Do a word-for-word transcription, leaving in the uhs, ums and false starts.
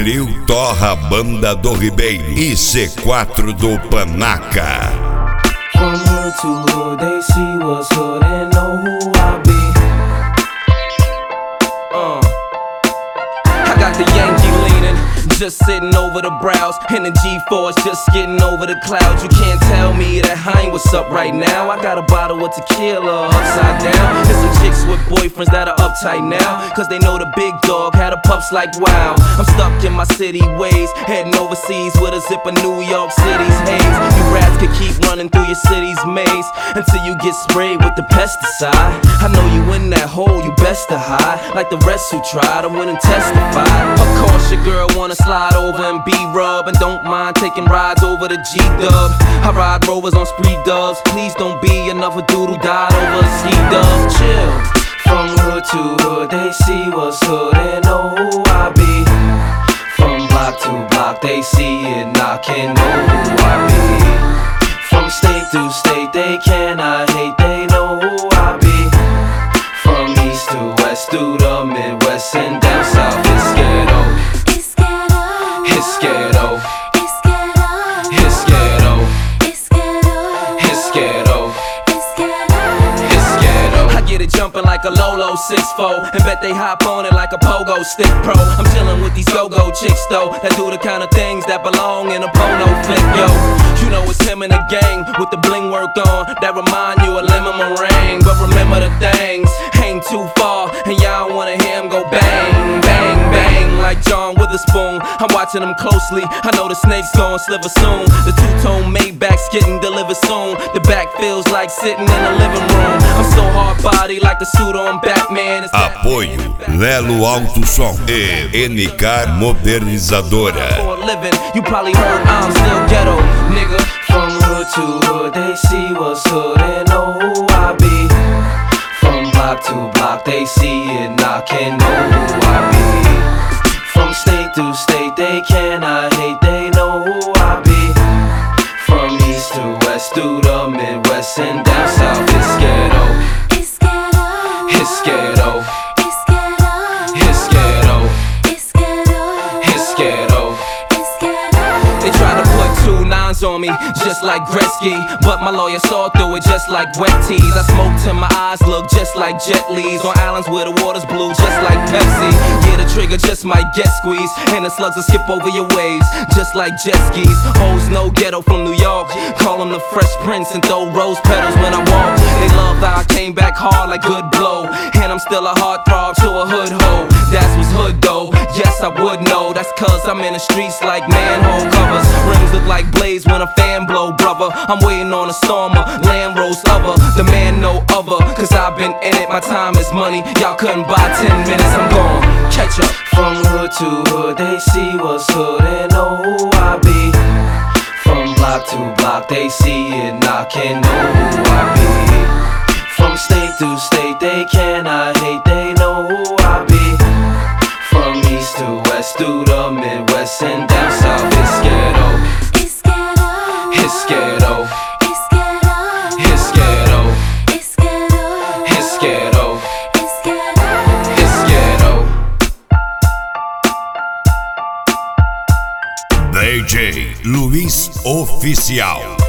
Clio Torra, Banda do Ribeiro e C quatro do Panaca. From hood to hood, they see what's hood and know who I be. Uh, I got the Yankee leaning, just sitting over the brows, and the G-Force just getting over the clouds. You can't tell me that I ain't what's up right now. I got a bottle of tequila upside down. There's some chicks with boyfriends that are uptight now, cause they know the big dog had a pups like wow. I'm stuck in my city ways, heading overseas with a zip of New York City's haze. You rats could keep running through your city's maze until you get sprayed with the pesticide. I know you in that hole, you best to hide, like the rest who try to win and testify. Of course your girl wanna slide over and be rub, and don't mind taking rides over the G-Dub. I ride Rovers on spree dubs. Please don't be another dude who died over a ski dub. Chill. From hood to hood, they see what's hood and know who I be. From block to block, they see it knocking, know who I be. From state to state, they cannot hate, they know who I be. From east to west, through the Midwest and down south, it's ghetto. It's ghetto. It's ghetto. It's ghetto. It's ghetto. It's ghetto. It's ghetto. It's ghetto. It's ghetto. I get it jumping like a Lolo six four, and bet they hop on it like a pogo stick pro. I'm chillin' with these go-go chicks though, that do the kind of things that belong in a porno flick, yo. You know it's him and the gang with the bling work on, that remind you of Lemon Meringue. But remember the things ain't too far, and y'all wanna hear him go bang, bang, bang like John Witherspoon. I'm watching him closely, I know the snake's gon' sliver soon. The two-tone Maybach's getting delivered soon. The back feels like sitting in the living room. I'm so hard body like the suit on Batman. It's Apoio Lelo Alto Som e N K Modernizadora. for a living, you probably heard I'm still ghetto, nigga. From hood to hood, they see what's hood and know who I be. From block to block, they see it knocking, know who I be. From state to state, they cannot hate, they know who I be. From east to west, through the Midwest and down south, it's ghetto. It's ghetto. It's ghetto. It's ghetto. It's ghetto. It's ghetto. It's ghetto. It's ghetto. They try to put two nines on me, just like Gretzky, but my lawyer saw through it just like wet teas. I smoke till my eyes look just like Jet Li's on islands where the water's blue, just like Pepsi. Yeah, the trigger just might get squeezed, and the slugs will skip over your waves, just like jet skis. Hoes no ghetto from New York, call them the Fresh Prince and throw rose petals when I walk. They love that I came back hard like good blow, and I'm still a heartthrob to a hood hoe. That's what's hood though, yes I would know. That's cause I'm in the streets like manhole covers. Rings look like blades when a fan blow, brother. I'm waiting on a stormer, Land Rose lover. The man no other, cause I've been in it, my time is money. Y'all couldn't buy ten minutes, I'm gone. Catch up. From hood to hood, they see what's hood and know who I be. From block to block, they see it knocking, know who I be. From state to state, they cannot hate, they know who I be. From east to west, through the Midwest and down south, it's ghetto. It's ghetto. It's ghetto. It's ghetto. It's ghetto. It's ghetto. It's ghetto. It's ghetto. It's ghetto. D J Luiz Oficial.